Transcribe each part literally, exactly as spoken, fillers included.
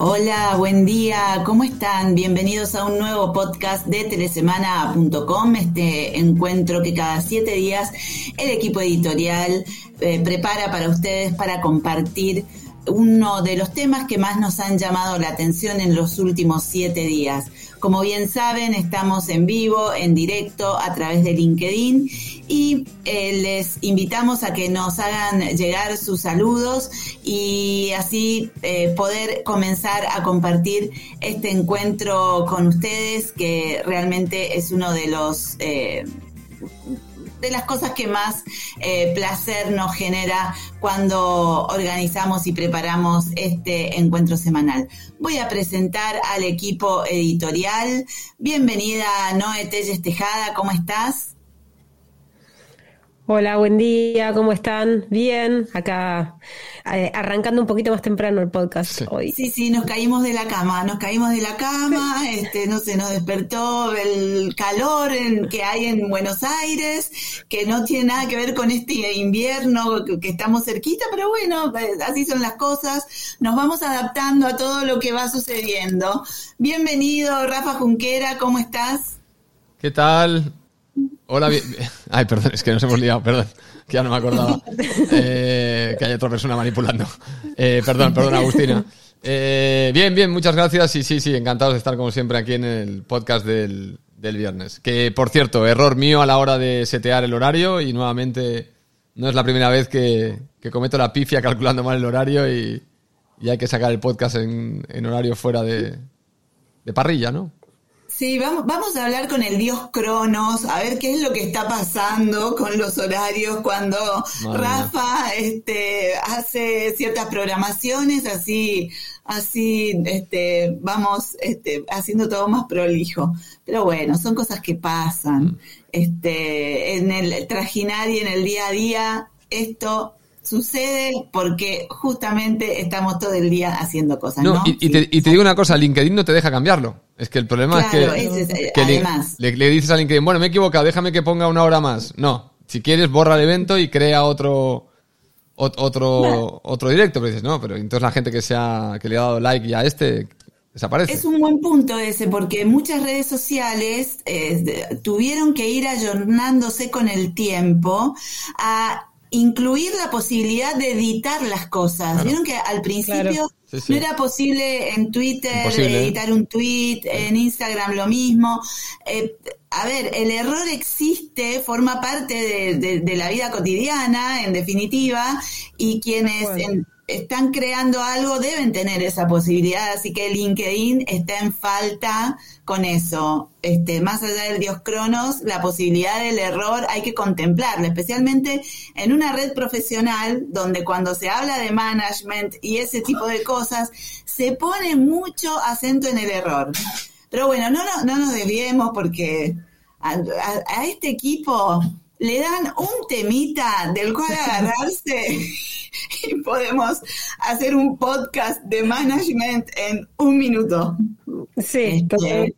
Hola, buen día, ¿cómo están? Bienvenidos a un nuevo podcast de telesemana punto com, este encuentro que cada siete días el equipo editorial eh, prepara para ustedes para compartir uno de los temas que más nos han llamado la atención en los últimos siete días. Como bien saben, estamos en vivo, en directo, a través de LinkedIn y eh, les invitamos a que nos hagan llegar sus saludos y así eh, poder comenzar a compartir este encuentro con ustedes, que realmente es uno de los... Eh, de las cosas que más eh, placer nos genera cuando organizamos y preparamos este encuentro semanal. Voy a presentar al equipo editorial. Bienvenida, Noé Telles Tejada, ¿cómo estás? Hola, buen día, ¿cómo están? Bien, acá eh, arrancando un poquito más temprano el podcast sí. hoy. Sí, sí, nos caímos de la cama, nos caímos de la cama, este, no sé, nos despertó el calor en, que hay en Buenos Aires, que no tiene nada que ver con este invierno que, que estamos cerquita, pero bueno, así son las cosas, nos vamos adaptando a todo lo que va sucediendo. Bienvenido, Rafa Junquera, ¿cómo estás? ¿Qué tal? Hola, bien. Ay, perdón, es que nos hemos liado, perdón, que ya no me acordaba. Eh, que hay otra persona manipulando. Eh, perdón, perdón, Agustina. Eh, bien, bien, muchas gracias y sí, sí, encantados de estar como siempre aquí en el podcast del, del viernes. Que, por cierto, error mío a la hora de setear el horario y nuevamente no es la primera vez que, que cometo la pifia calculando mal el horario y, y hay que sacar el podcast en, en horario fuera de, de parrilla, ¿no? Sí, vamos, vamos a hablar con el dios Cronos, a ver qué es lo que está pasando con los horarios cuando Madre Rafa este, hace ciertas programaciones, así, así este, vamos este, haciendo todo más prolijo. Pero bueno, son cosas que pasan. Este, en el trajinar y en el día a día, esto sucede porque justamente estamos todo el día haciendo cosas, ¿no? No, y, y, te, y te digo una cosa, LinkedIn no te deja cambiarlo. Es que el problema claro, es que, es, es, que además. Le, le dices a LinkedIn, bueno, me he equivocado, déjame que ponga una hora más. No, si quieres borra el evento y crea otro otro bueno. otro directo. Pero dices, no, pero entonces la gente que se ha, que le ha dado like ya a este desaparece. Es un buen punto ese, porque muchas redes sociales eh, tuvieron que ir ayornándose con el tiempo a incluir la posibilidad de editar las cosas. Claro. Vieron que al principio claro. sí, sí. no era posible en Twitter Imposible. editar un tweet, sí. en Instagram lo mismo. Eh, a ver, el error existe, forma parte de, de, de la vida cotidiana, en definitiva, y quienes bueno. en, están creando algo deben tener esa posibilidad, así que LinkedIn está en falta con eso. Este, más allá del dios Cronos, la posibilidad del error hay que contemplarla, especialmente en una red profesional donde cuando se habla de management y ese tipo de cosas, se pone mucho acento en el error. Pero bueno, no, no, no nos desviemos porque a, a, a este equipo le dan un temita del cual agarrarse y podemos hacer un podcast de management en un minuto. Sí, este,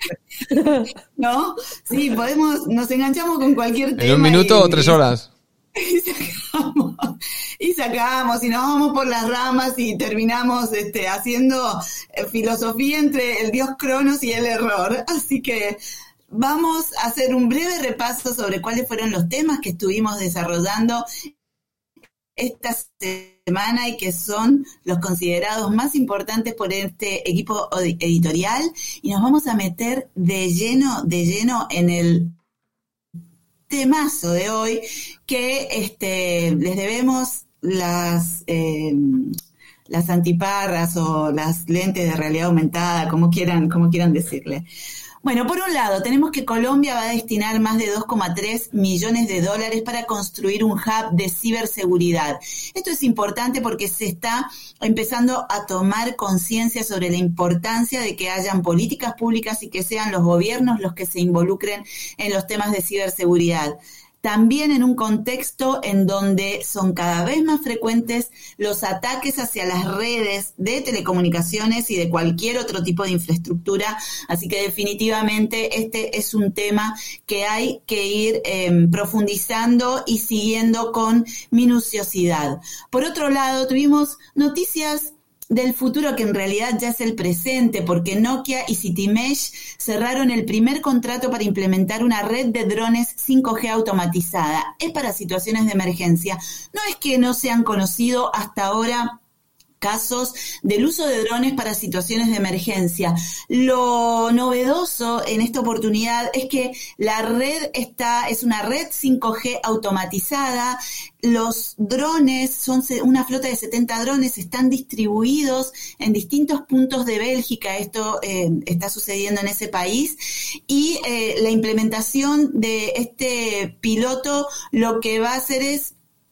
¿no? Sí, podemos, nos enganchamos con cualquier tema. ¿En un minuto y, o tres horas? Y sacamos, y sacamos, y nos vamos por las ramas y terminamos este, haciendo eh, filosofía entre el dios Cronos y el error. Así que vamos a hacer un breve repaso sobre cuáles fueron los temas que estuvimos desarrollando esta semana y que son los considerados más importantes por este equipo editorial, y nos vamos a meter de lleno, de lleno en el temazo de hoy, que este, les debemos las eh, las antiparras o las lentes de realidad aumentada, como quieran, como quieran decirle. Bueno, por un lado, tenemos que Colombia va a destinar más de dos coma tres millones de dólares para construir un hub de ciberseguridad. Esto es importante porque se está empezando a tomar conciencia sobre la importancia de que hayan políticas públicas y que sean los gobiernos los que se involucren en los temas de ciberseguridad. También en un contexto en donde son cada vez más frecuentes los ataques hacia las redes de telecomunicaciones y de cualquier otro tipo de infraestructura. Así que definitivamente este es un tema que hay que ir eh, profundizando y siguiendo con minuciosidad. Por otro lado, tuvimos noticias del futuro que en realidad ya es el presente, porque Nokia y Citymesh cerraron el primer contrato para implementar una red de drones cinco G automatizada. Es para situaciones de emergencia. No es que no se han conocido hasta ahora casos del uso de drones para situaciones de emergencia. Lo novedoso en esta oportunidad es que la red está, es una red cinco G automatizada. Los drones, son una flota de setenta drones, están distribuidos en distintos puntos de Bélgica. Esto eh, está sucediendo en ese país. Y eh, la implementación de este piloto lo que va a hacer es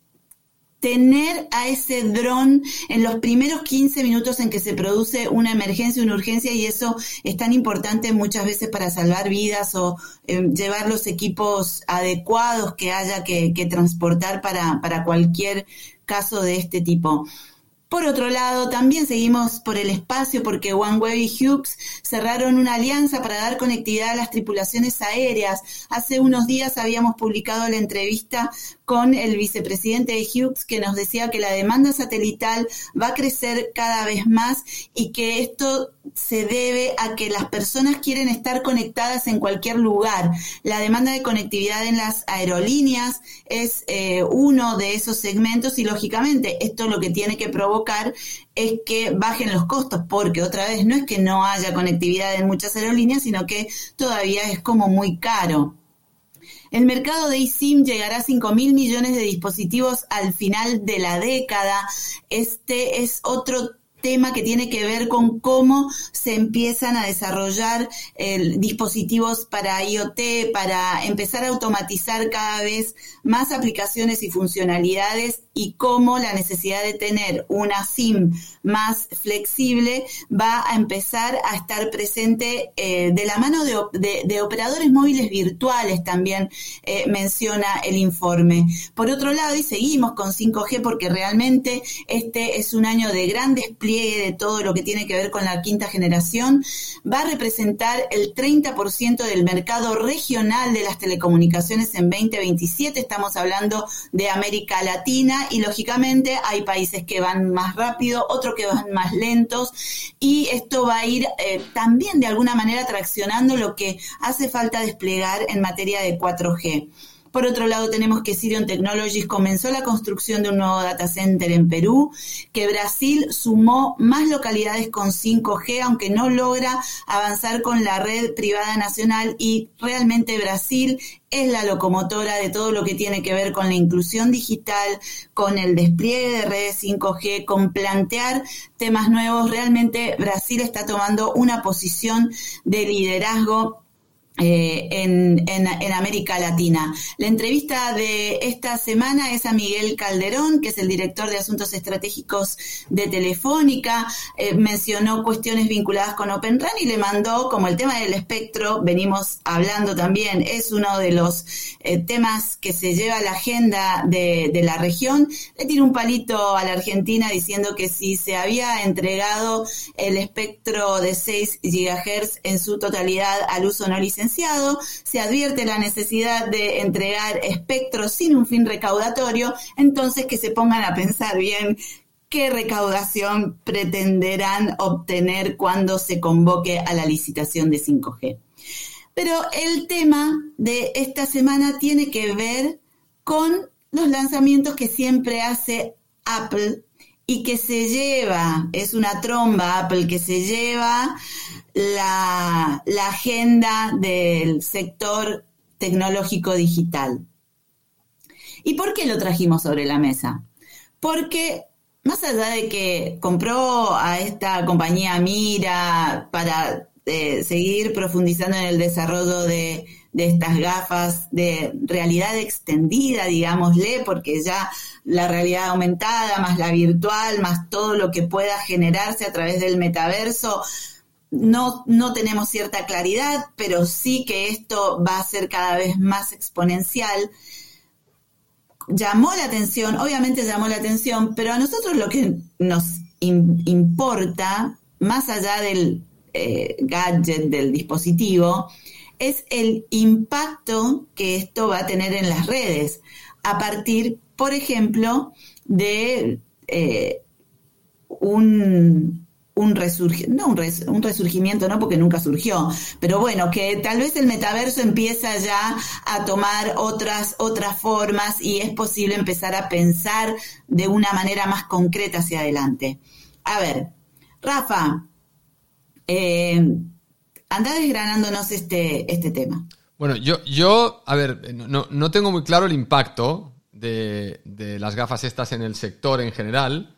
tener a ese dron en los primeros quince minutos en que se produce una emergencia, una urgencia, y eso es tan importante muchas veces para salvar vidas o eh, llevar los equipos adecuados que haya que, que transportar para, para cualquier caso de este tipo. Por otro lado, también seguimos por el espacio porque OneWeb y Hughes cerraron una alianza para dar conectividad a las tripulaciones aéreas. Hace unos días habíamos publicado la entrevista con el vicepresidente de Hughes que nos decía que la demanda satelital va a crecer cada vez más y que esto se debe a que las personas quieren estar conectadas en cualquier lugar. La demanda de conectividad en las aerolíneas es eh, uno de esos segmentos y lógicamente esto lo que tiene que provocar es que bajen los costos, porque otra vez no es que no haya conectividad en muchas aerolíneas, sino que todavía es como muy caro. El mercado de eSIM llegará a cinco mil millones de dispositivos al final de la década. Este es otro tema que tiene que ver con cómo se empiezan a desarrollar eh, dispositivos para IoT, para empezar a automatizar cada vez más aplicaciones y funcionalidades, y cómo la necesidad de tener una SIM más flexible va a empezar a estar presente eh, de la mano de, de, de operadores móviles virtuales, también eh, menciona el informe. Por otro lado, y seguimos con cinco G porque realmente este es un año de gran despliegue de todo lo que tiene que ver con la quinta generación, va a representar el treinta por ciento del mercado regional de las telecomunicaciones en veinte veintisiete. Estamos hablando de América Latina y lógicamente hay países que van más rápido, otros que van más lentos, y esto va a ir eh, también de alguna manera traccionando lo que hace falta desplegar en materia de cuatro G. Por otro lado, tenemos que Sirion Technologies comenzó la construcción de un nuevo data center en Perú, que Brasil sumó más localidades con cinco G, aunque no logra avanzar con la red privada nacional, y realmente Brasil es la locomotora de todo lo que tiene que ver con la inclusión digital, con el despliegue de redes cinco G, con plantear temas nuevos. Realmente Brasil está tomando una posición de liderazgo Eh, en, en, en América Latina. La entrevista de esta semana es a Miguel Calderón, que es el director de Asuntos Estratégicos de Telefónica. Eh, mencionó cuestiones vinculadas con Open RAN y le mandó, como el tema del espectro, venimos hablando también, es uno de los eh, temas que se lleva a la agenda de, de la región. Le tiró un palito a la Argentina diciendo que si se había entregado el espectro de seis gigahertz en su totalidad al uso no licenciado, se advierte la necesidad de entregar espectro sin un fin recaudatorio, entonces que se pongan a pensar bien qué recaudación pretenderán obtener cuando se convoque a la licitación de cinco G. Pero el tema de esta semana tiene que ver con los lanzamientos que siempre hace Apple y que se lleva, es una tromba Apple que se lleva la, la agenda del sector tecnológico digital. ¿Y por qué lo trajimos sobre la mesa? Porque más allá de que compró a esta compañía Mira para eh, seguir profundizando en el desarrollo de, de estas gafas de realidad extendida, digámosle, porque ya la realidad aumentada, más la virtual, más todo lo que pueda generarse a través del metaverso, no, no tenemos cierta claridad, pero sí que esto va a ser cada vez más exponencial. Llamó la atención, obviamente llamó la atención, pero a nosotros lo que nos in, importa, más allá del eh, gadget, del dispositivo, es el impacto que esto va a tener en las redes, a partir, por ejemplo, de eh, un, un, resurg- no, un, res- un resurgimiento, no, porque nunca surgió, pero bueno, que tal vez el metaverso empieza ya a tomar otras, otras formas y es posible empezar a pensar de una manera más concreta hacia adelante. A ver, Rafa, eh, anda desgranándonos este, este tema. Bueno, yo, yo a ver, no, no tengo muy claro el impacto de, de las gafas estas en el sector en general,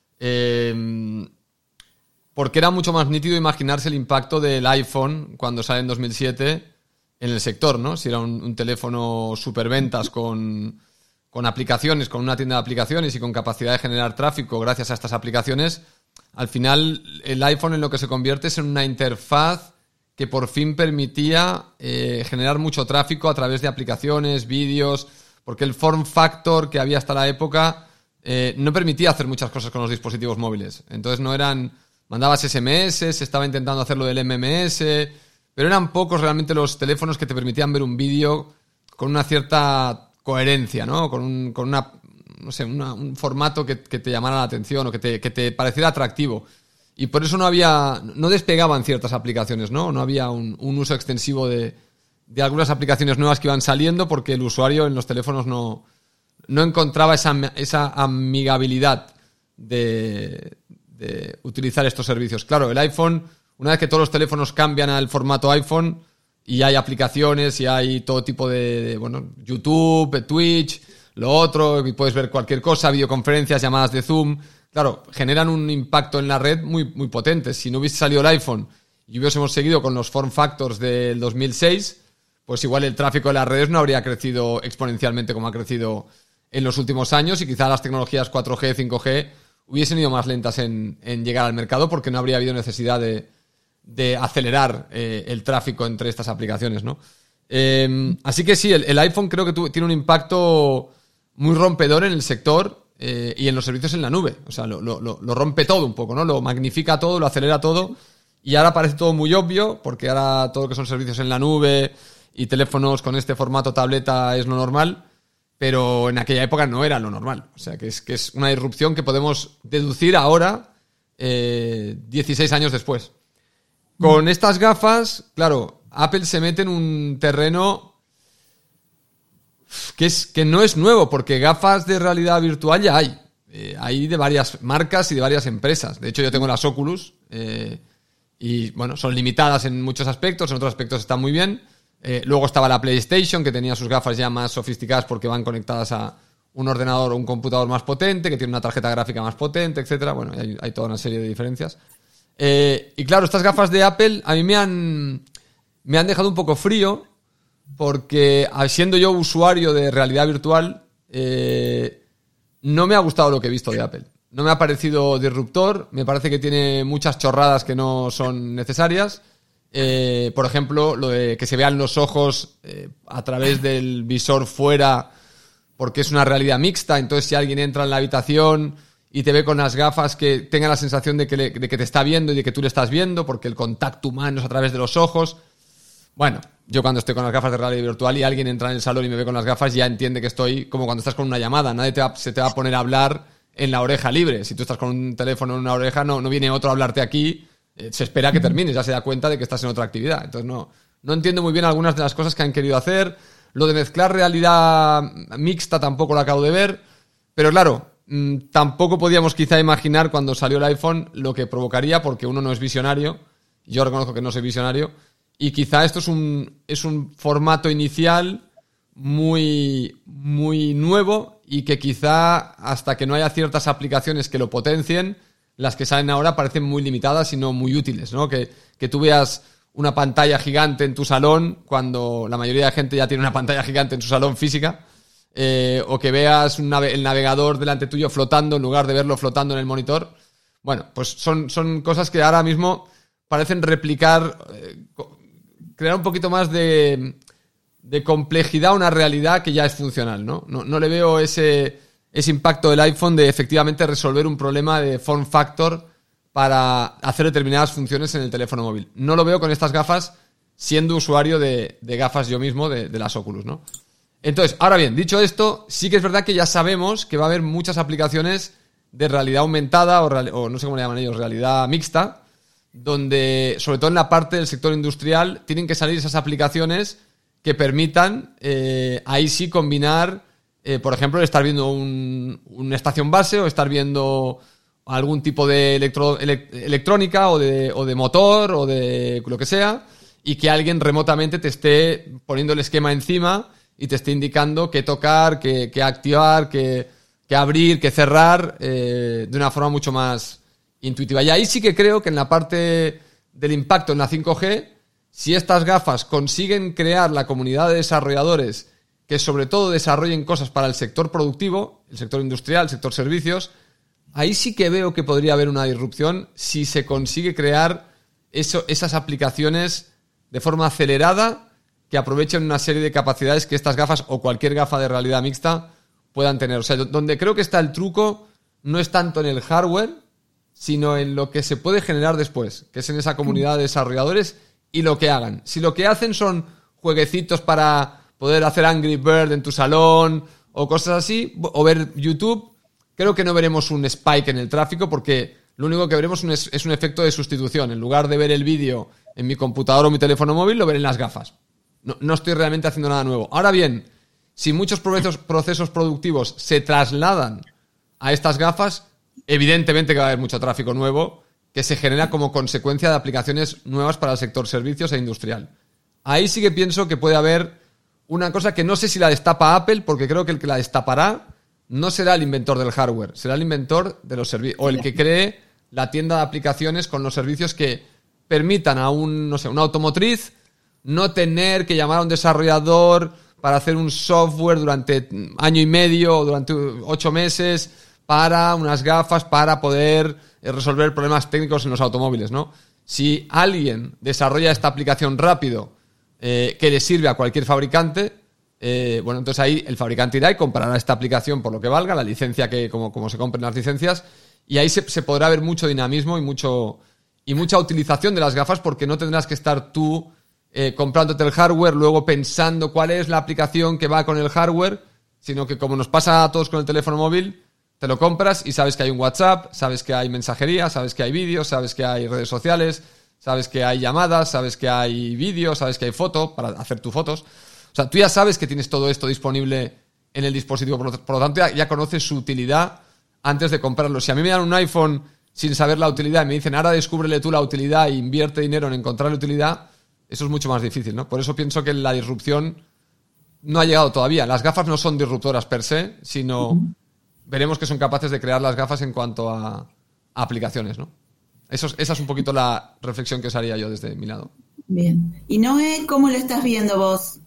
eh, porque era mucho más nítido imaginarse el impacto del iPhone cuando sale en dos mil siete en el sector, ¿no? Si era un, un teléfono superventas con, con aplicaciones, con una tienda de aplicaciones y con capacidad de generar tráfico gracias a estas aplicaciones, al final el iPhone en lo que se convierte es en una interfaz que por fin permitía eh, generar mucho tráfico a través de aplicaciones, vídeos, porque el form factor que había hasta la época eh, no permitía hacer muchas cosas con los dispositivos móviles. Entonces no eran... Mandabas ese eme ese, se estaba intentando hacerlo del eme eme ese, pero eran pocos realmente los teléfonos que te permitían ver un vídeo con una cierta coherencia, ¿no? Con, un, con una, no sé, una, un formato que, que te llamara la atención o que te, que te pareciera atractivo. Y por eso no había, no despegaban ciertas aplicaciones, ¿no? No había un, un uso extensivo de, de algunas aplicaciones nuevas que iban saliendo porque el usuario en los teléfonos no, no encontraba esa, esa amigabilidad de, de utilizar estos servicios. Claro, el iPhone, una vez que todos los teléfonos cambian al formato iPhone y hay aplicaciones y hay todo tipo de, de bueno, YouTube, Twitch, lo otro, y puedes ver cualquier cosa, videoconferencias, llamadas de Zoom. Claro, generan un impacto en la red muy, muy potente. Si no hubiese salido el iPhone y hubiésemos seguido con los form factors del dos mil seis, pues igual el tráfico de las redes no habría crecido exponencialmente como ha crecido en los últimos años y quizá las tecnologías cuatro G, cinco G hubiesen ido más lentas en, en llegar al mercado porque no habría habido necesidad de, de acelerar eh, el tráfico entre estas aplicaciones, ¿no? Eh, así que sí, el, el iPhone creo que tu, tiene un impacto muy rompedor en el sector. Eh, y en los servicios en la nube, o sea, lo, lo, lo rompe todo un poco, ¿no? Lo magnifica todo, lo acelera todo y ahora parece todo muy obvio porque ahora todo lo que son servicios en la nube y teléfonos con este formato tableta es lo normal, pero en aquella época no era lo normal, o sea, que es, que es una irrupción que podemos deducir ahora, eh, dieciséis años después. Con estas gafas, claro, Apple se mete en un terreno que es que no es nuevo, porque gafas de realidad virtual ya hay. Eh, hay de varias marcas y de varias empresas. De hecho, yo tengo las Oculus eh, y, bueno, son limitadas en muchos aspectos, en otros aspectos están muy bien. Eh, luego estaba la PlayStation, que tenía sus gafas ya más sofisticadas porque van conectadas a un ordenador o un computador más potente, que tiene una tarjeta gráfica más potente, etcétera. Bueno, hay, hay toda una serie de diferencias. Eh, y claro, estas gafas de Apple a mí me han, me han dejado un poco frío, porque siendo yo usuario de realidad virtual, eh, no me ha gustado lo que he visto de Apple. No me ha parecido disruptor, me parece que tiene muchas chorradas que no son necesarias. Eh, por ejemplo, lo de que se vean los ojos eh, a través del visor fuera, porque es una realidad mixta, entonces si alguien entra en la habitación y te ve con las gafas, que tenga la sensación de que, le, de que te está viendo y de que tú le estás viendo, porque el contacto humano es a través de los ojos. Bueno, yo cuando estoy con las gafas de realidad virtual y alguien entra en el salón y me ve con las gafas, ya entiende que estoy como cuando estás con una llamada. Nadie te va, se te va a poner a hablar en la oreja libre. Si tú estás con un teléfono en una oreja, no, no viene otro a hablarte aquí. Eh, se espera que termines, ya se da cuenta de que estás en otra actividad. Entonces no, no entiendo muy bien algunas de las cosas que han querido hacer. Lo de mezclar realidad mixta tampoco lo acabo de ver. Pero claro, mmm, tampoco podíamos quizá imaginar cuando salió el iPhone lo que provocaría, porque uno no es visionario. Yo reconozco que no soy visionario. Y quizá esto es un, es un formato inicial muy, muy nuevo y que quizá hasta que no haya ciertas aplicaciones que lo potencien, las que salen ahora parecen muy limitadas y no muy útiles, ¿no? Que, que tú veas una pantalla gigante en tu salón cuando la mayoría de gente ya tiene una pantalla gigante en su salón física, eh, o que veas un nave- el navegador delante tuyo flotando en lugar de verlo flotando en el monitor. Bueno, pues son, son cosas que ahora mismo parecen replicar... Eh, crear un poquito más de, de complejidad a una realidad que ya es funcional, ¿no? No, no le veo ese, ese impacto del iPhone de efectivamente resolver un problema de form factor para hacer determinadas funciones en el teléfono móvil. No lo veo con estas gafas, siendo usuario de, de gafas yo mismo, de, de las Oculus, ¿no? Entonces, ahora bien, dicho esto, sí que es verdad que ya sabemos que va a haber muchas aplicaciones de realidad aumentada o, real, o no sé cómo le llaman ellos, realidad mixta, donde, sobre todo en la parte del sector industrial, tienen que salir esas aplicaciones que permitan, eh, ahí sí, combinar, eh, por ejemplo, estar viendo un, una estación base o estar viendo algún tipo de electro, ele, electrónica o de, o de motor o de lo que sea, y que alguien remotamente te esté poniendo el esquema encima y te esté indicando qué tocar, qué, qué activar, qué, qué abrir, qué cerrar, eh, de una forma mucho más intuitiva. Y ahí sí que creo que en la parte del impacto en la cinco G, si estas gafas consiguen crear la comunidad de desarrolladores que sobre todo desarrollen cosas para el sector productivo, el sector industrial, el sector servicios, ahí sí que veo que podría haber una disrupción si se consigue crear eso, esas aplicaciones de forma acelerada que aprovechen una serie de capacidades que estas gafas o cualquier gafa de realidad mixta puedan tener. O sea, donde creo que está el truco no es tanto en el hardware, sino en lo que se puede generar después, que es en esa comunidad de desarrolladores y lo que hagan. Si lo que hacen son jueguecitos para poder hacer Angry Bird en tu salón o cosas así, o ver YouTube, creo que no veremos un spike en el tráfico, porque lo único que veremos es, es un efecto de sustitución. En lugar de ver el vídeo en mi computador o mi teléfono móvil, lo veré en las gafas. No, no estoy realmente haciendo nada nuevo. Ahora bien, si muchos procesos, procesos productivos se trasladan a estas gafas, evidentemente que va a haber mucho tráfico nuevo que se genera como consecuencia de aplicaciones nuevas para el sector servicios e industrial. Ahí sí que pienso que puede haber una cosa que no sé si la destapa Apple, porque creo que el que la destapará no será el inventor del hardware, será el inventor de los servicios, o el que cree la tienda de aplicaciones con los servicios que permitan a un, no sé, una automotriz no tener que llamar a un desarrollador para hacer un software durante año y medio o durante ocho meses para unas gafas para poder resolver problemas técnicos en los automóviles, ¿no? Si alguien desarrolla esta aplicación rápido eh, que le sirve a cualquier fabricante, eh, bueno, entonces ahí el fabricante irá y comprará esta aplicación por lo que valga, la licencia que, como, como se compren las licencias, y ahí se, se podrá ver mucho dinamismo y mucho y mucha utilización de las gafas, porque no tendrás que estar tú eh, comprándote el hardware, luego pensando cuál es la aplicación que va con el hardware, sino que como nos pasa a todos con el teléfono móvil, te lo compras y sabes que hay un WhatsApp, sabes que hay mensajería, sabes que hay vídeos, sabes que hay redes sociales, sabes que hay llamadas, sabes que hay vídeos, sabes que hay foto para hacer tus fotos. O sea, tú ya sabes que tienes todo esto disponible en el dispositivo, por lo, por lo tanto ya, ya conoces su utilidad antes de comprarlo. Si a mí me dan un iPhone sin saber la utilidad y me dicen, ahora descúbrele tú la utilidad e invierte dinero en encontrar la utilidad, eso es mucho más difícil, ¿no? Por eso pienso que la disrupción no ha llegado todavía. Las gafas no son disruptoras per se, sino uh-huh. veremos que son capaces de crear las gafas en cuanto a, a aplicaciones, ¿no? Eso es, esa es un poquito la reflexión que os haría yo desde mi lado. Bien. Y Noé, ¿cómo lo estás viendo vos?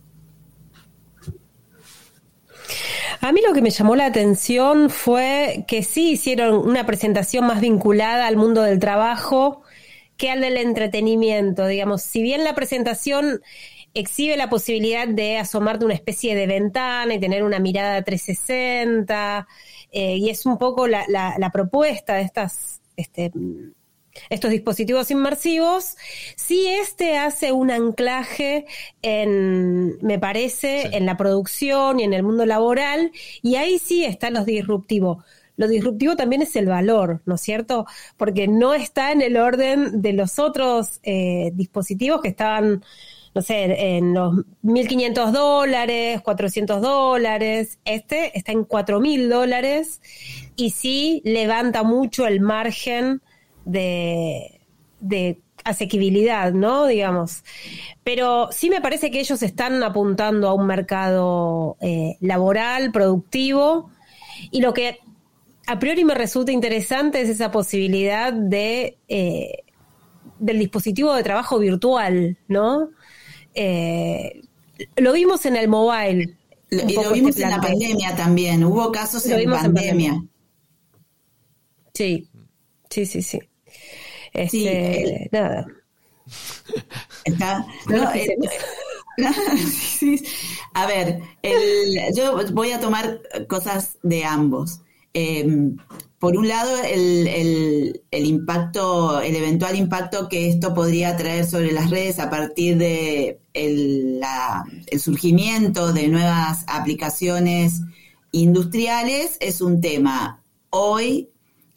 A mí lo que me llamó la atención fue que sí hicieron una presentación más vinculada al mundo del trabajo que al del entretenimiento. Digamos, si bien la presentación exhibe la posibilidad de asomarte una especie de ventana y tener una mirada trescientos sesenta, eh, y es un poco la, la, la propuesta de estas... Este, estos dispositivos inmersivos, sí este hace un anclaje en, me parece, sí. en la producción y en el mundo laboral, y ahí sí está lo disruptivo. Lo disruptivo también es el valor, ¿no es cierto? Porque no está en el orden de los otros eh, dispositivos que estaban, no sé, en los mil quinientos dólares, cuatrocientos dólares. Este está en cuatro mil dólares y sí levanta mucho el margen de, de asequibilidad, ¿no? Digamos. Pero sí me parece que ellos están apuntando a un mercado eh, laboral, productivo, y lo que a priori me resulta interesante es esa posibilidad de eh, del dispositivo de trabajo virtual, ¿no? Eh, lo vimos en el mobile. Y lo vimos este en la pandemia también. Hubo casos en pandemia. en pandemia. Sí, sí, sí, sí. Este, sí, eh, nada. Está, no, eh, sí, a ver, el, yo voy a tomar cosas de ambos. Eh, por un lado, el, el, el impacto, el eventual impacto que esto podría traer sobre las redes a partir de el, la, el surgimiento de nuevas aplicaciones industriales es un tema. Hoy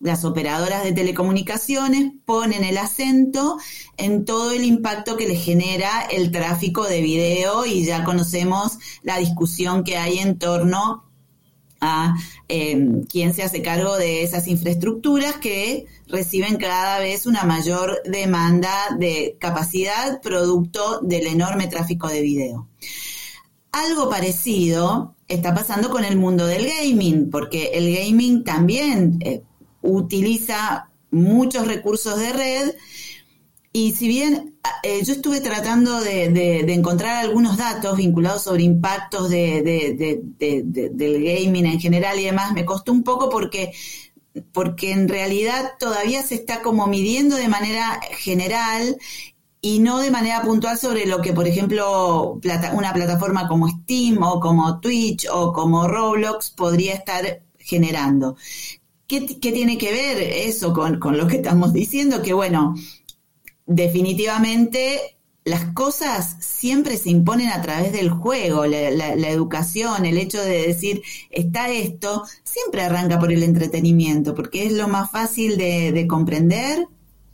las operadoras de telecomunicaciones ponen el acento en todo el impacto que le genera el tráfico de video, y ya conocemos la discusión que hay en torno a eh, quién se hace cargo de esas infraestructuras que reciben cada vez una mayor demanda de capacidad producto del enorme tráfico de video. Algo parecido está pasando con el mundo del gaming, porque el gaming también eh, utiliza muchos recursos de red, y si bien eh, yo estuve tratando de, de, de encontrar algunos datos vinculados sobre impactos de, de, de, de, de, del gaming en general y demás, me costó un poco porque, porque en realidad todavía se está como midiendo de manera general y no de manera puntual sobre lo que, por ejemplo, plata, una plataforma como Steam o como Twitch o como Roblox podría estar generando. ¿Qué, qué tiene que ver eso con, con lo que estamos diciendo? Que bueno, definitivamente las cosas siempre se imponen a través del juego, la, la, la educación, el hecho de decir, está esto, siempre arranca por el entretenimiento, porque es lo más fácil de, de comprender,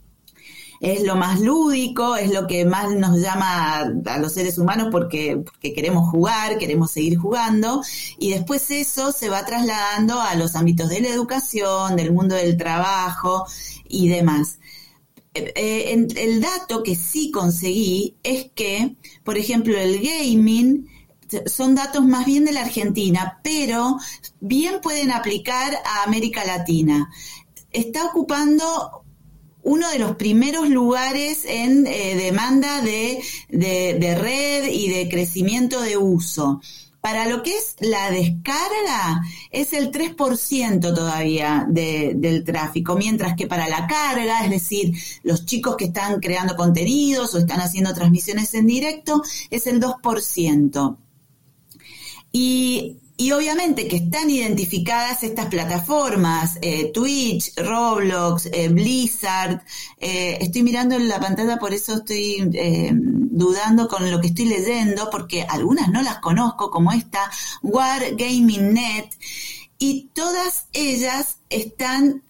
es lo más lúdico, es lo que más nos llama a, a los seres humanos porque, porque queremos jugar, queremos seguir jugando, y después eso se va trasladando a los ámbitos de la educación, del mundo del trabajo y demás. Eh, el dato que sí conseguí es que, por ejemplo, el gaming son datos más bien de la Argentina, pero bien pueden aplicar a América Latina. Está ocupando uno de los primeros lugares en eh, demanda de, de, de red y de crecimiento de uso. Para lo que es la descarga, es el tres por ciento todavía de, del tráfico, mientras que para la carga, es decir, los chicos que están creando contenidos o están haciendo transmisiones en directo, es el dos por ciento. Y, y obviamente que están identificadas estas plataformas, eh, Twitch, Roblox, eh, Blizzard. Eh, estoy mirando en la pantalla, por eso estoy eh, dudando con lo que estoy leyendo, porque algunas no las conozco, como esta Wargaming Net, y todas ellas están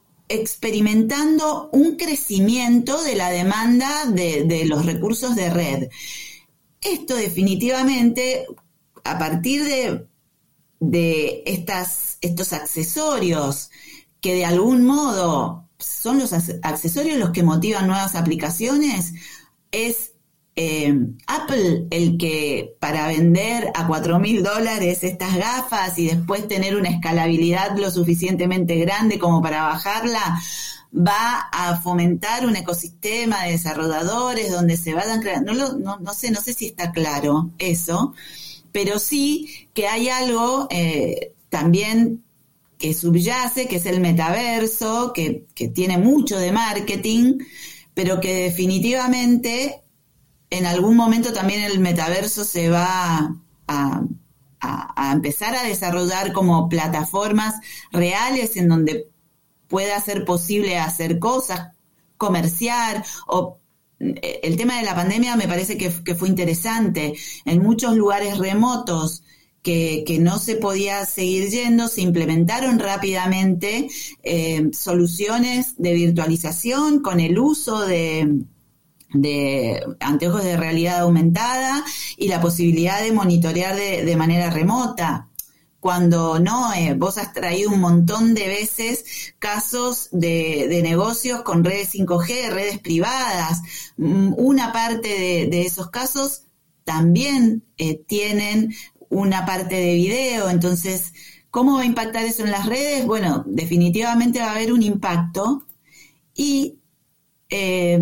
experimentando un crecimiento de la demanda de, de los recursos de red. Esto definitivamente, a partir de de estas, estos accesorios que de algún modo son los accesorios los que motivan nuevas aplicaciones, es eh, Apple el que para vender a cuatro mil dólares estas gafas y después tener una escalabilidad lo suficientemente grande como para bajarla, va a fomentar un ecosistema de desarrolladores donde se vayan creando, no, lo, no, no sé, no sé si está claro eso, pero sí que hay algo eh, también que subyace, que es el metaverso, que, que tiene mucho de marketing, pero que definitivamente en algún momento también el metaverso se va a, a, a empezar a desarrollar como plataformas reales en donde pueda ser posible hacer cosas, comerciar o... El tema de la pandemia me parece que, que fue interesante. En muchos lugares remotos que, que no se podía seguir yendo, se implementaron rápidamente eh, soluciones de virtualización con el uso de, de anteojos de realidad aumentada y la posibilidad de monitorear de, de manera remota. Cuando no, eh, vos has traído un montón de veces casos de, de negocios con redes cinco G, redes privadas. Una parte de, de esos casos también eh, tienen una parte de video. Entonces, ¿cómo va a impactar eso en las redes? Bueno, definitivamente va a haber un impacto. Y eh,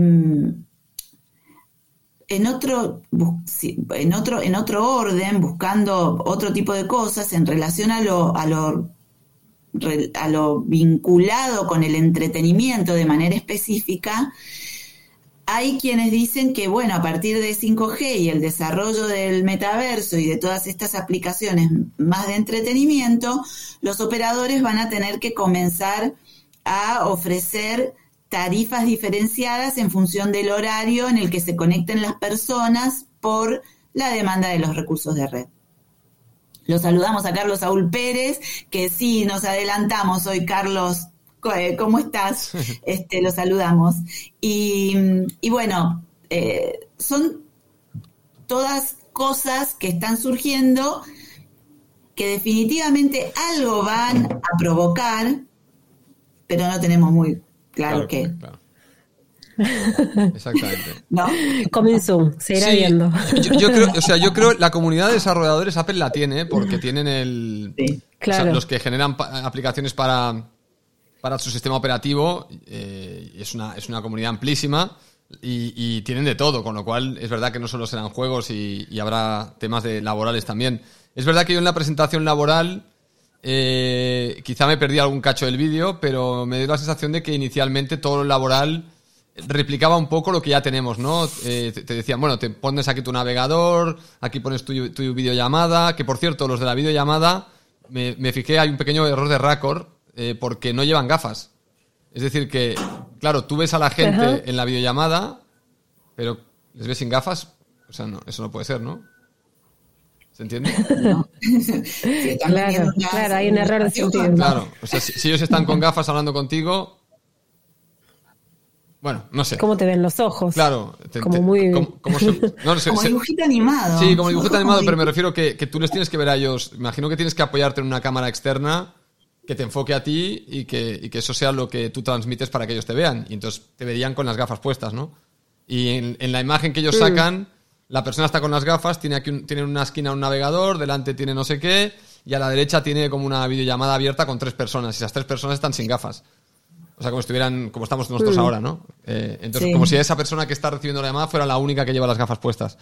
En otro, en otro, en otro orden, buscando otro tipo de cosas en relación a lo, a lo, a lo vinculado con el entretenimiento de manera específica, hay quienes dicen que, bueno, a partir de cinco G y el desarrollo del metaverso y de todas estas aplicaciones más de entretenimiento, los operadores van a tener que comenzar a ofrecer tarifas diferenciadas en función del horario en el que se conecten las personas por la demanda de los recursos de red. Los saludamos a Carlos Saúl Pérez, que sí, nos adelantamos hoy, Carlos, ¿cómo estás? Este, lo saludamos. Y, y bueno, eh, son todas cosas que están surgiendo que definitivamente algo van a provocar, pero no tenemos muy claro, claro qué. Claro. Exactamente. ¿No? Comenzó, se irá sí, viendo. Yo, yo creo, o sea, yo creo la comunidad de desarrolladores Apple la tiene porque tienen el, sí, claro. O sea, los que generan pa- aplicaciones para para su sistema operativo eh, es una es una comunidad amplísima y, y tienen de todo, con lo cual es verdad que no solo serán juegos y, y habrá temas de laborales también. Es verdad que yo en la presentación laboral eh, quizá me perdí algún cacho del vídeo, pero me dio la sensación de que inicialmente todo lo laboral replicaba un poco lo que ya tenemos, ¿no? Eh, te, te decían, bueno, te pones aquí tu navegador, aquí pones tu, tu videollamada, que por cierto, los de la videollamada, me, me fijé, hay un pequeño error de Raccord, eh, porque no llevan gafas. Es decir que, claro, tú ves a la gente uh-huh. en la videollamada, pero ¿les ves sin gafas? O sea, no, eso no puede ser, ¿no? ¿Se entiende? No. Sí, claro, claro, hay un error de sentido. Claro, o sea, si, si ellos están con gafas hablando contigo... Bueno, no sé. ¿Cómo te ven los ojos? Claro. Te, como te, muy... Como, como, se, no, se, como se, dibujito animado. Sí, como dibujito animado, pero me refiero que, que tú les tienes que ver a ellos. Imagino que tienes que apoyarte en una cámara externa que te enfoque a ti y que, y que eso sea lo que tú transmites para que ellos te vean. Y entonces te verían con las gafas puestas, ¿no? Y en, en la imagen que ellos sacan, mm. la persona está con las gafas, tiene aquí un, tiene en una esquina un navegador, delante tiene no sé qué, y a la derecha tiene como una videollamada abierta con tres personas. Y esas tres personas están sin gafas. O sea, como estuvieran, como estamos nosotros mm. ahora, ¿no? Eh, entonces, sí. como si esa persona que está recibiendo la llamada fuera la única que lleva las gafas puestas.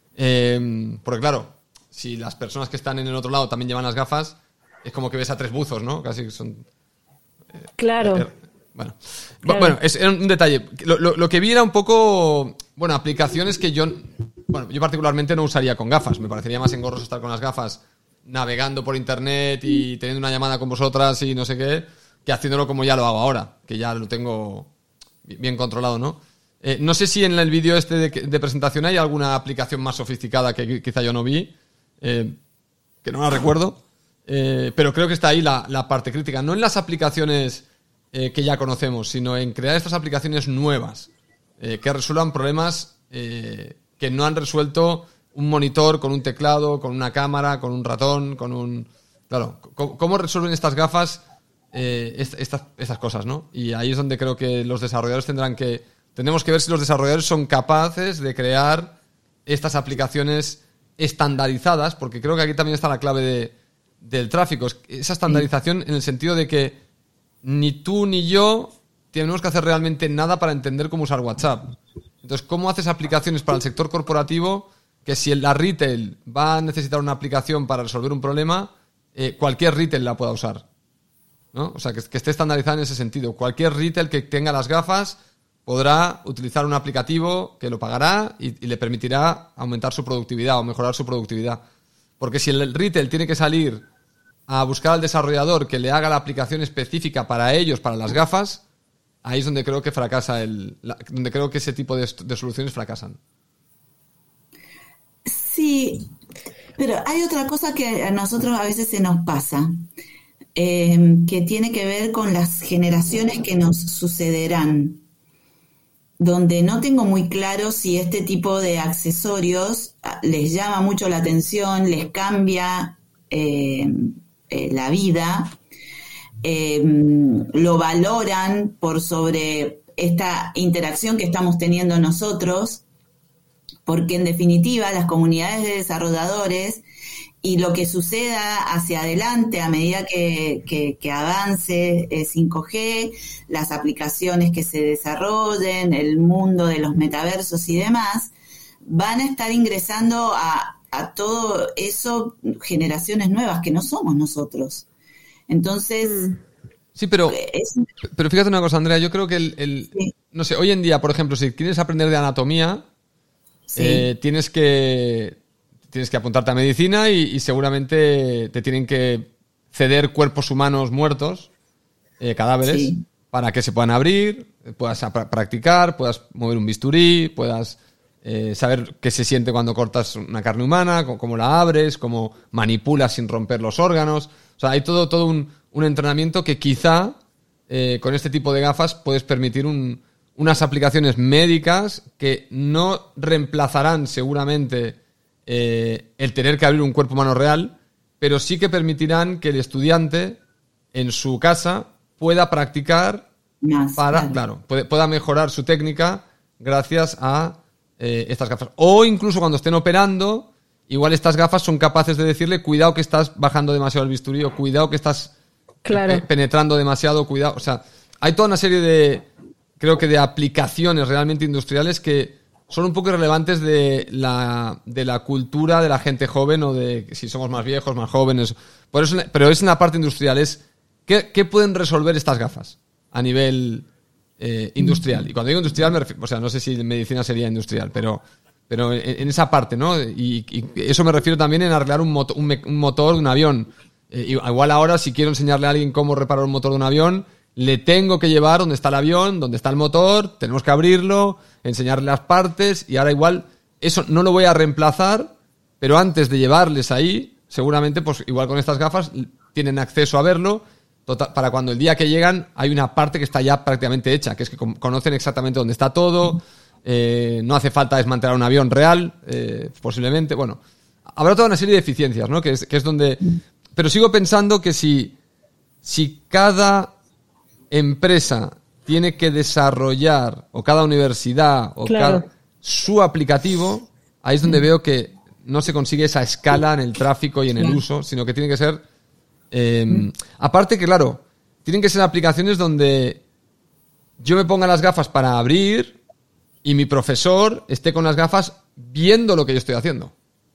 Eh, porque claro, si las personas que están en el otro lado también llevan las gafas, es como que ves a tres buzos, ¿no? Casi son... Eh, claro. Eh, bueno, claro. bueno, es un detalle. Lo, lo, lo que vi era un poco, bueno, aplicaciones que yo, bueno, yo particularmente no usaría con gafas. Me parecería más engorroso estar con las gafas navegando por internet y teniendo una llamada con vosotras y no sé qué, que haciéndolo como ya lo hago ahora, que ya lo tengo bien controlado, ¿no? Eh, no sé si en el vídeo este de, de presentación hay alguna aplicación más sofisticada que quizá yo no vi, eh, que no la recuerdo, eh, pero creo que está ahí la, la parte crítica. No en las aplicaciones eh, que ya conocemos, sino en crear estas aplicaciones nuevas eh, que resuelvan problemas eh, que no han resuelto un monitor con un teclado, con una cámara, con un ratón, con un... Claro, ¿cómo, cómo resuelven estas gafas Eh, estas, estas cosas, ¿no? Y ahí es donde creo que los desarrolladores tendrán que... Tenemos que ver si los desarrolladores son capaces de crear estas aplicaciones estandarizadas, porque creo que aquí también está la clave de, del tráfico. Esa estandarización en el sentido de que ni tú ni yo tenemos que hacer realmente nada para entender cómo usar WhatsApp. Entonces, ¿cómo haces aplicaciones para el sector corporativo que si la retail va a necesitar una aplicación para resolver un problema, eh, cualquier retail la pueda usar? ¿No? O sea, que, que esté estandarizada en ese sentido. Cualquier retail que tenga las gafas podrá utilizar un aplicativo que lo pagará y, y le permitirá aumentar su productividad o mejorar su productividad. Porque si el retail tiene que salir a buscar al desarrollador que le haga la aplicación específica para ellos, para las gafas, ahí es donde creo que fracasa el, la, donde creo que ese tipo de, de soluciones fracasan. Sí, pero hay otra cosa que a nosotros a veces se nos pasa. Eh, que tiene que ver con las generaciones que nos sucederán, donde no tengo muy claro si este tipo de accesorios les llama mucho la atención, les cambia eh, eh, la vida, eh, lo valoran por sobre esta interacción que estamos teniendo nosotros, porque en definitiva las comunidades de desarrolladores y lo que suceda hacia adelante a medida que, que, que avance eh, cinco G, las aplicaciones que se desarrollen, el mundo de los metaversos y demás, van a estar ingresando a, a todo eso generaciones nuevas que no somos nosotros. Entonces... Sí, pero, es... pero fíjate una cosa, Andrea, yo creo que el... el sí. No sé, hoy en día, por ejemplo, si quieres aprender de anatomía, sí. eh, tienes que... Tienes que apuntarte a medicina y, y seguramente te tienen que ceder cuerpos humanos muertos, eh, cadáveres, sí. para que se puedan abrir, puedas practicar, puedas mover un bisturí, puedas eh, saber qué se siente cuando cortas una carne humana, cómo, cómo la abres, cómo manipulas sin romper los órganos. O sea, hay todo, todo un, un entrenamiento que quizá eh, con este tipo de gafas puedes permitir un, unas aplicaciones médicas que no reemplazarán seguramente eh, el tener que abrir un cuerpo humano real, pero sí que permitirán que el estudiante en su casa pueda practicar Más, para, claro, claro puede, pueda mejorar su técnica gracias a eh, estas gafas. O incluso cuando estén operando, igual estas gafas son capaces de decirle cuidado que estás bajando demasiado el bisturí o cuidado que estás Claro. eh, penetrando demasiado, cuidado. O sea, hay toda una serie de, creo que de aplicaciones realmente industriales que son un poco irrelevantes de la, de la cultura de la gente joven o de si somos más viejos, más jóvenes. Por eso, pero es en la parte industrial. Es ¿qué, qué pueden resolver estas gafas a nivel eh, industrial? Y cuando digo industrial, me refiero, o sea, no sé si medicina sería industrial, pero, pero en, en esa parte, ¿no? Y, y eso me refiero también en arreglar un, moto, un, me, un motor de un avión. Eh, igual ahora, si quiero enseñarle a alguien cómo reparar un motor de un avión, le tengo que llevar donde está el avión, donde está el motor, tenemos que abrirlo, enseñarle las partes, y ahora igual eso no lo voy a reemplazar, pero antes de llevarles ahí, seguramente pues igual con estas gafas tienen acceso a verlo, total, para cuando el día que llegan hay una parte que está ya prácticamente hecha, que es que conocen exactamente dónde está todo, eh, no hace falta desmantelar un avión real, eh, posiblemente, bueno, habrá toda una serie de eficiencias, ¿no? Que es, que es donde... Pero sigo pensando que si, si cada empresa tiene que desarrollar, o cada universidad, o Claro. cada, su aplicativo, ahí es donde veo que no se consigue esa escala en el tráfico y en el Claro. uso, sino que tiene que ser... Eh, aparte que, claro, tienen que ser aplicaciones donde yo me ponga las gafas para abrir y mi profesor esté con las gafas viendo lo que yo estoy haciendo,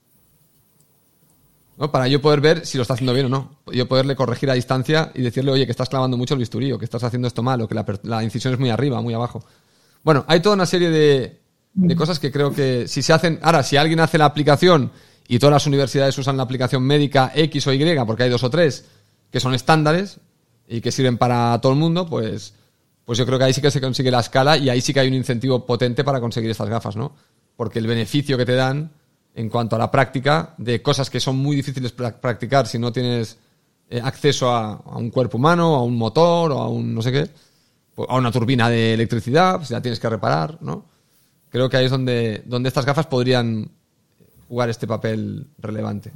¿no? Para yo poder ver si lo está haciendo bien o no. Yo poderle corregir a distancia y decirle, oye, que estás clavando mucho el bisturí, o que estás haciendo esto mal, o que la, la incisión es muy arriba, muy abajo. Bueno, hay toda una serie de, de cosas que creo que si se hacen... Ahora, si alguien hace la aplicación y todas las universidades usan la aplicación médica X o Y, porque hay dos o tres que son estándares y que sirven para todo el mundo, pues, pues yo creo que ahí sí que se consigue la escala y ahí sí que hay un incentivo potente para conseguir estas gafas, ¿no? Porque el beneficio que te dan en cuanto a la práctica de cosas que son muy difíciles pra- practicar si no tienes eh, acceso a, a un cuerpo humano, a un motor o a un no sé qué, a una turbina de electricidad, si la tienes que reparar, ¿no? Creo que ahí es donde, donde estas gafas podrían jugar este papel relevante.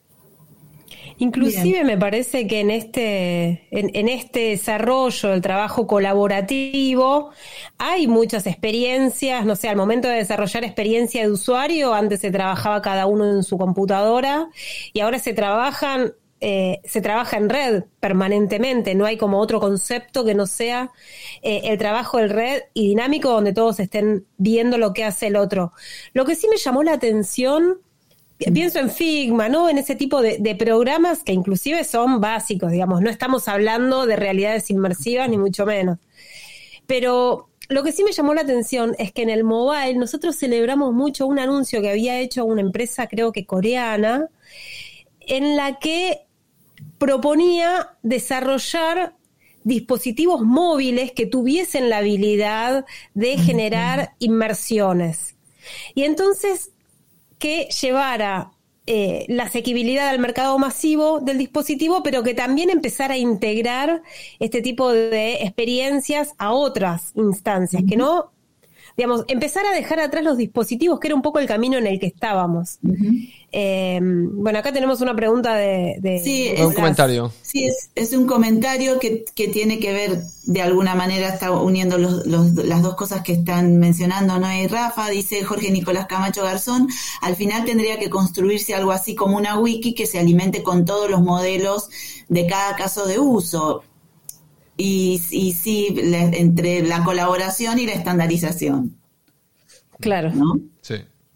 Inclusive Bien. me parece que en este, en, en este desarrollo del trabajo colaborativo hay muchas experiencias, no sé, al momento de desarrollar experiencia de usuario, antes se trabajaba cada uno en su computadora y ahora se trabajan, eh, se trabaja en red permanentemente, no hay como otro concepto que no sea eh, el trabajo en red y dinámico donde todos estén viendo lo que hace el otro. Lo que sí me llamó la atención, pienso en Figma, ¿no? En ese tipo de, de programas que inclusive son básicos, digamos, no estamos hablando de realidades inmersivas ni mucho menos. Pero lo que sí me llamó la atención es que en el mobile nosotros celebramos mucho un anuncio que había hecho una empresa, creo que coreana, en la que proponía desarrollar dispositivos móviles que tuviesen la habilidad de generar inmersiones. Y entonces que llevara eh, la asequibilidad al mercado masivo del dispositivo, pero que también empezara a integrar este tipo de experiencias a otras instancias, uh-huh. que no, digamos, empezar a dejar atrás los dispositivos, que era un poco el camino en el que estábamos. Uh-huh. Eh, bueno, acá tenemos una pregunta de... de sí, de un comentario. Sí, es, es un comentario que, que tiene que ver, de alguna manera, está uniendo los, los, las dos cosas que están mencionando Noé y Rafa. Dice Jorge Nicolás Camacho Garzón, al final tendría que construirse algo así como una wiki que se alimente con todos los modelos de cada caso de uso. Y, y sí, le, entre la colaboración y la estandarización. Claro. ¿No? Sí.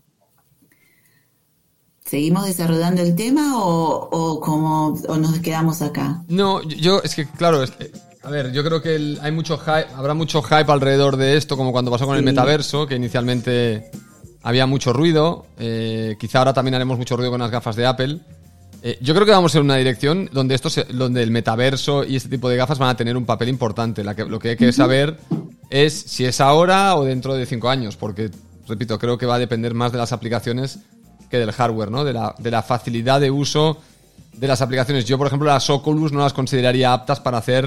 ¿Seguimos desarrollando el tema o, o, como, o nos quedamos acá? No, yo, es que, claro, es, a ver, yo creo que el, hay mucho hype, habrá mucho hype alrededor de esto, como cuando pasó con sí. el metaverso, que inicialmente había mucho ruido. Eh, quizá ahora también haremos mucho ruido con las gafas de Apple. Eh, yo creo que vamos en una dirección donde, esto se, donde el metaverso y este tipo de gafas van a tener un papel importante. La que, lo que hay que saber es si es ahora o dentro de cinco años, porque, repito, creo que va a depender más de las aplicaciones que del hardware, ¿no? De la, de la facilidad de uso de las aplicaciones. Yo, por ejemplo, las Oculus no las consideraría aptas para hacer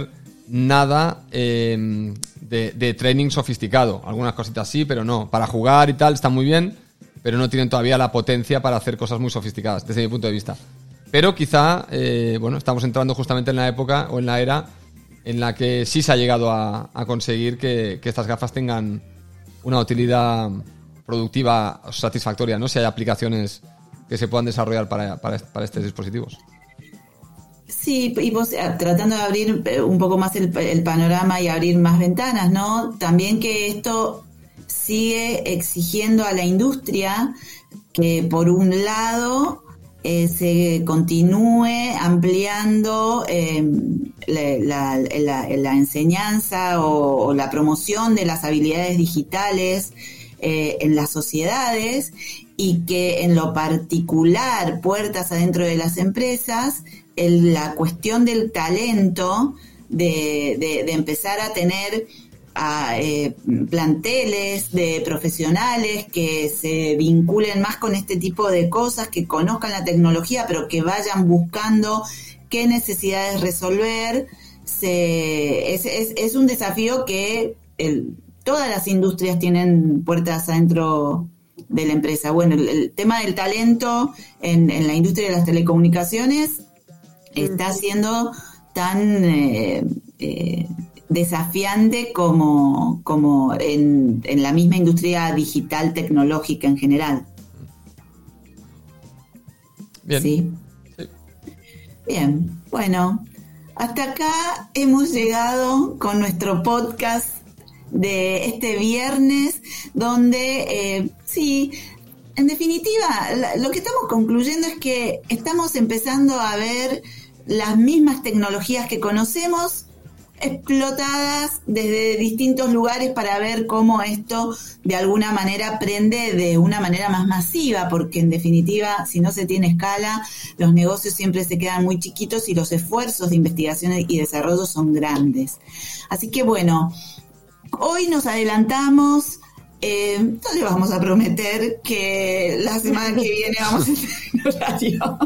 nada eh, de, de training sofisticado. Algunas cositas sí, pero no. Para jugar y tal están muy bien, pero no tienen todavía la potencia para hacer cosas muy sofisticadas, desde mi punto de vista. Pero quizá, eh, bueno, estamos entrando justamente en la época o en la era en la que sí se ha llegado a, a conseguir que, que estas gafas tengan una utilidad productiva satisfactoria, ¿no? Si hay aplicaciones que se puedan desarrollar para, para, para estos dispositivos. Sí, y vos tratando de abrir un poco más el, el panorama y abrir más ventanas, ¿no? También que esto sigue exigiendo a la industria que, por un lado, eh, se continúe ampliando eh, la, la, la, la enseñanza o, o la promoción de las habilidades digitales eh, en las sociedades, y que en lo particular, puertas adentro de las empresas, el, la cuestión del talento, de, de, de empezar a tener a, eh, planteles de profesionales que se vinculen más con este tipo de cosas, que conozcan la tecnología, pero que vayan buscando qué necesidades resolver. Se, es, es, es un desafío que el, todas las industrias tienen puertas adentro de la empresa. Bueno, el, el tema del talento en, en la industria de las telecomunicaciones está siendo tan eh, eh, desafiante como, como en, en la misma industria digital tecnológica en general. Bien. ¿Sí? Sí. Bien, bueno, hasta acá hemos llegado con nuestro podcast de este viernes, donde eh, sí, en definitiva, la, lo que estamos concluyendo es que estamos empezando a ver las mismas tecnologías que conocemos explotadas desde distintos lugares para ver cómo esto de alguna manera prende de una manera más masiva, porque en definitiva, si no se tiene escala, los negocios siempre se quedan muy chiquitos y los esfuerzos de investigación y desarrollo son grandes. Así que bueno, hoy nos adelantamos, eh, no le vamos a prometer que la semana que viene vamos a tener un horario.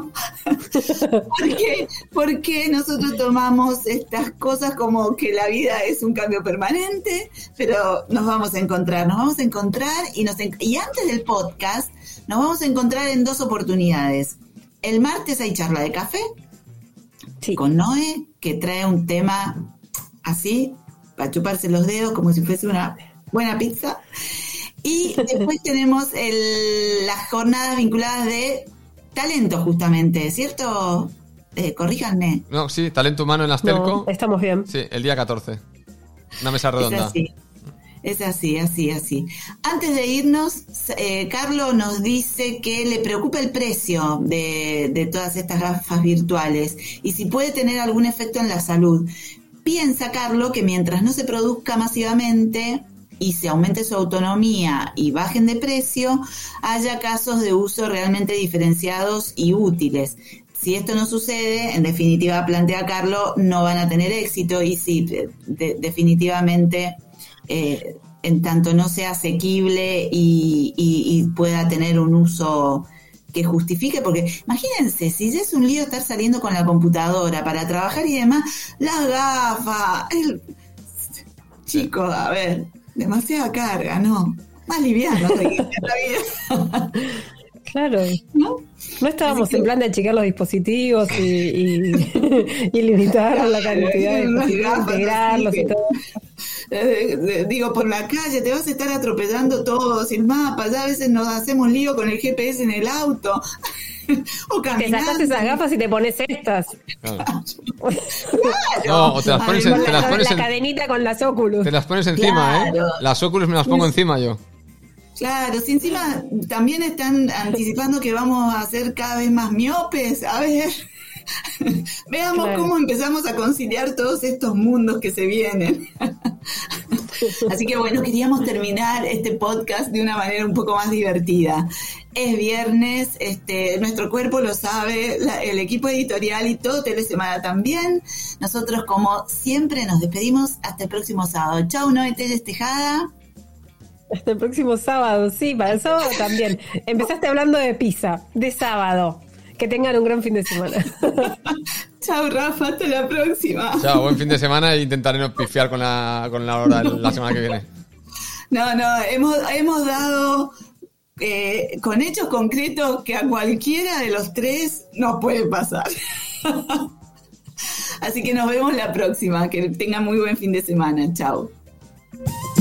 porque, porque nosotros tomamos estas cosas como que la vida es un cambio permanente, pero nos vamos a encontrar, nos vamos a encontrar y, nos en- y antes del podcast nos vamos a encontrar en dos oportunidades. El martes hay charla de café Sí. con Noé, que trae un tema así, para chuparse los dedos como si fuese una buena pizza. Y después tenemos el, las jornadas vinculadas de talento, justamente, ¿cierto? Eh, corríjanme. No, sí, talento humano en las telco. No, estamos bien. Sí, el día catorce. Una mesa Es redonda. así, es así, así, así. Antes de irnos, eh, Carlos nos dice que le preocupa el precio de, de todas estas gafas virtuales y si puede tener algún efecto en la salud. Piensa, Carlos, que mientras no se produzca masivamente y se aumente su autonomía y bajen de precio, haya casos de uso realmente diferenciados y útiles. Si esto no sucede, en definitiva, plantea Carlos, no van a tener éxito y sí, de, de, definitivamente, eh, en tanto no sea asequible y, y, y pueda tener un uso que justifique, porque imagínense, si ya es un lío estar saliendo con la computadora para trabajar y demás, las gafas, el... chicos, a ver, demasiada carga, ¿no, más liviano seguir la vida. Claro. ¿No? No estábamos Así que- en plan de achicar los dispositivos y, y, y limitar la cantidad de Unas dispositivos, gafas integrarlos así y que- todo. Eh, eh, digo, por la calle te vas a estar atropellando todo sin mapa, ya a veces nos hacemos lío con el G P S en el auto o Te caminando. sacas esas gafas y te pones estas. Claro. No, o te las pones, en- Con te la, las pones la en- cadenita con las Oculus. te las pones encima, Claro. ¿eh? Las Oculus me las pongo encima yo. Claro, si encima también están anticipando que vamos a ser cada vez más miopes, a ver, veamos Claro. cómo empezamos a conciliar todos estos mundos que se vienen. Así que bueno, queríamos terminar este podcast de una manera un poco más divertida. Es viernes, este, nuestro cuerpo lo sabe, la- el equipo editorial y todo Telesemana también. Nosotros, como siempre, nos despedimos hasta el próximo sábado. Chau, Noé Telles Tejada. Hasta el próximo sábado, sí, para el sábado también. Empezaste hablando de pizza, de sábado. Que tengan un gran fin de semana. Chao, Rafa, hasta la próxima. Chao, buen fin de semana e intentaré no pifiar con la, con la hora la semana que viene. No, no, hemos, hemos dado eh, con hechos concretos que a cualquiera de los tres nos puede pasar. Así que nos vemos la próxima. Que tengan muy buen fin de semana. Chao.